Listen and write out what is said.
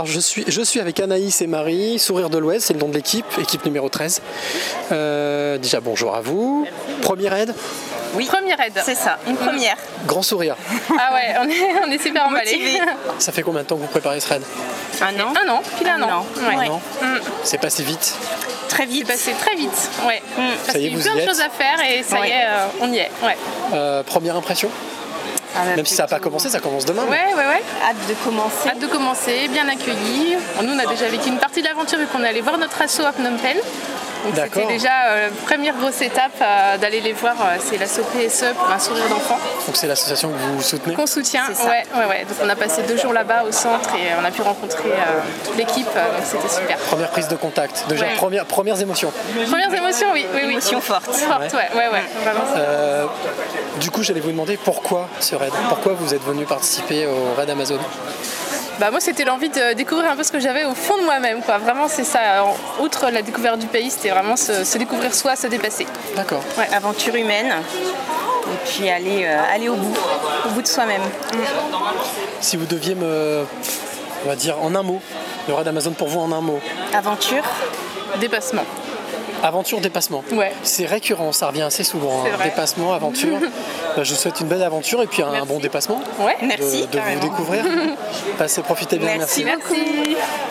Alors je suis avec Anaïs et Marie, Sourire de l'Ouest, c'est le nom de l'équipe, équipe numéro 13. Déjà bonjour à vous. Premier raid? Oui, premier raid. C'est ça, une première. Grand sourire. Ah ouais, on est super emballés. Ça fait combien de temps que vous préparez ce raid? Un an. Pile un an. Ouais. Un an. C'est passé vite. Très vite. C'est passé très vite. Ouais. Ça y est, il y a vous plein y de êtes. choses à faire et ça y est, on y est. Ouais. Première impression? Même si ça n'a pas commencé, ça commence demain. Ouais. Hâte de commencer. Hâte de commencer, bien accueillis. Nous, on a déjà vécu une partie de l'aventure vu qu'on est allé voir notre asso à Phnom Penh. Donc c'était déjà la première grosse étape d'aller les voir, c'est l'asso PSE pour un sourire d'enfant. Donc c'est l'association que vous soutenez? Qu'on soutient, ouais. Donc on a passé 2 jours là-bas au centre et on a pu rencontrer toute l'équipe, donc c'était super. Première prise de contact, déjà premières émotions. Premières émotions, oui. Émotions fortes. Ouais, vraiment. Du coup, j'allais vous demander pourquoi ce raid? Pourquoi vous êtes venu participer au raid Amazon? Moi, c'était l'envie de découvrir un peu ce que j'avais au fond de moi-même, quoi. Vraiment, c'est ça. Outre la découverte du pays, c'était vraiment se découvrir soi, se dépasser. D'accord. Ouais, aventure humaine. Et puis aller au bout de soi-même. Si vous deviez on va dire en un mot, le raid Amazon pour vous en un mot. Aventure. Dépassement. Aventure, dépassement. Ouais. C'est récurrent, ça revient assez souvent. C'est vrai. Dépassement, aventure. Je vous souhaite une belle aventure et puis un bon dépassement. Ouais, merci. De vous découvrir. Profitez bien, merci. Merci.